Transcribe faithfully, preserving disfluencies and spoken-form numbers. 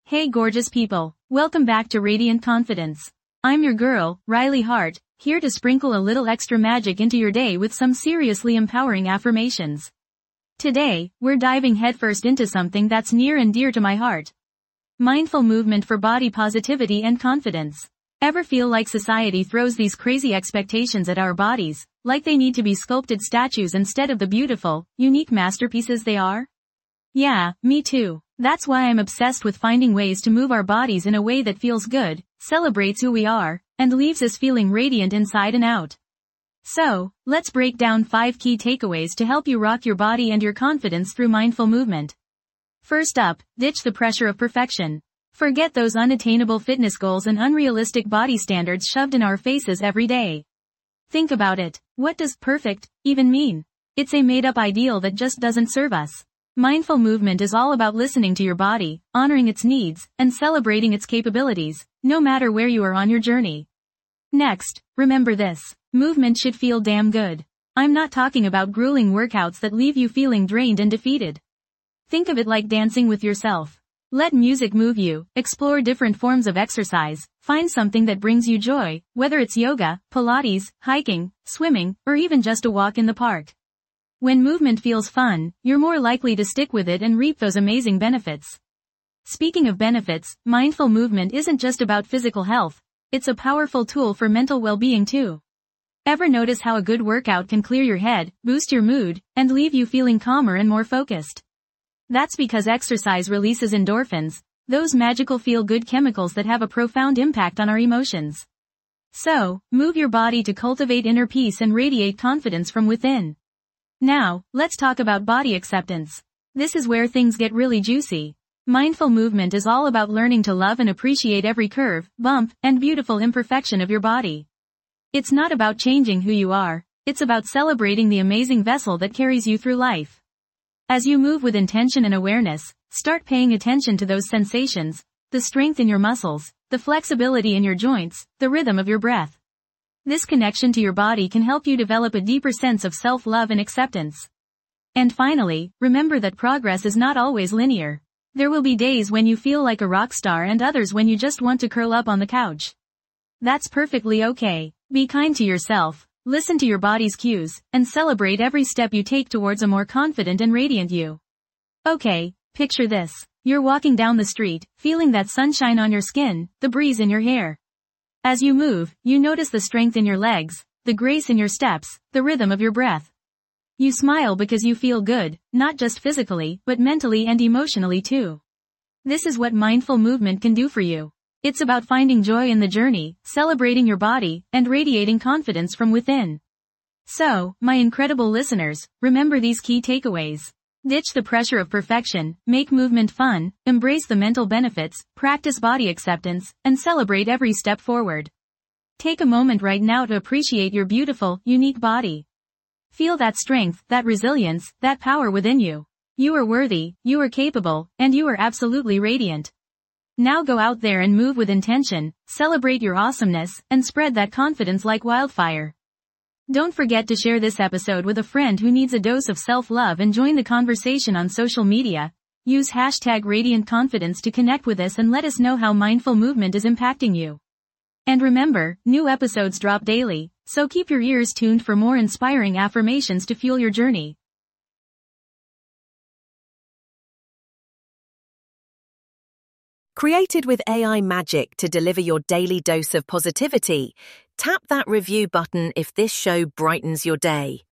Hey gorgeous people, welcome back to Radiant Confidence. I'm your girl, Riley Hart, here to sprinkle a little extra magic into your day with some seriously empowering affirmations. Today, we're diving headfirst into something that's near and dear to my heart. Mindful movement for body positivity and confidence. Ever feel like society throws these crazy expectations at our bodies, like they need to be sculpted statues instead of the beautiful, unique masterpieces they are? Yeah, me too. That's why I'm obsessed with finding ways to move our bodies in a way that feels good, celebrates who we are, and leaves us feeling radiant inside and out. So, let's break down five key takeaways to help you rock your body and your confidence through mindful movement. First up, ditch the pressure of perfection. Forget those unattainable fitness goals and unrealistic body standards shoved in our faces every day. Think about it. What does perfect even mean? It's a made-up ideal that just doesn't serve us. Mindful movement is all about listening to your body, honoring its needs, and celebrating its capabilities, no matter where you are on your journey. Next, remember this. Movement should feel damn good. I'm not talking about grueling workouts that leave you feeling drained and defeated. Think of it like dancing with yourself. Let music move you, explore different forms of exercise, find something that brings you joy, whether it's yoga, Pilates, hiking, swimming, or even just a walk in the park. When movement feels fun, you're more likely to stick with it and reap those amazing benefits. Speaking of benefits, mindful movement isn't just about physical health, it's a powerful tool for mental well-being too. Ever notice how a good workout can clear your head, boost your mood, and leave you feeling calmer and more focused? That's because exercise releases endorphins, those magical feel-good chemicals that have a profound impact on our emotions. So, move your body to cultivate inner peace and radiate confidence from within. Now, let's talk about body acceptance. This is where things get really juicy. Mindful movement is all about learning to love and appreciate every curve, bump, and beautiful imperfection of your body. It's not about changing who you are, it's about celebrating the amazing vessel that carries you through life. As you move with intention and awareness, start paying attention to those sensations, the strength in your muscles, the flexibility in your joints, the rhythm of your breath. This connection to your body can help you develop a deeper sense of self-love and acceptance. And finally, remember that progress is not always linear. There will be days when you feel like a rock star and others when you just want to curl up on the couch. That's perfectly okay. Be kind to yourself, listen to your body's cues, and celebrate every step you take towards a more confident and radiant you. Okay, picture this. You're walking down the street, feeling that sunshine on your skin, the breeze in your hair. As you move, you notice the strength in your legs, the grace in your steps, the rhythm of your breath. You smile because you feel good, not just physically, but mentally and emotionally too. This is what mindful movement can do for you. It's about finding joy in the journey, celebrating your body, and radiating confidence from within. So, my incredible listeners, remember these key takeaways. Ditch the pressure of perfection, make movement fun, embrace the mental benefits, practice body acceptance, and celebrate every step forward. Take a moment right now to appreciate your beautiful, unique body. Feel that strength, that resilience, that power within you. You are worthy, you are capable, and you are absolutely radiant. Now go out there and move with intention, celebrate your awesomeness, and spread that confidence like wildfire. Don't forget to share this episode with a friend who needs a dose of self-love and join the conversation on social media. Use hashtag Radiant Confidence to connect with us and let us know how mindful movement is impacting you. And remember, new episodes drop daily, so keep your ears tuned for more inspiring affirmations to fuel your journey. Created with A I magic to deliver your daily dose of positivity, tap that review button if this show brightens your day.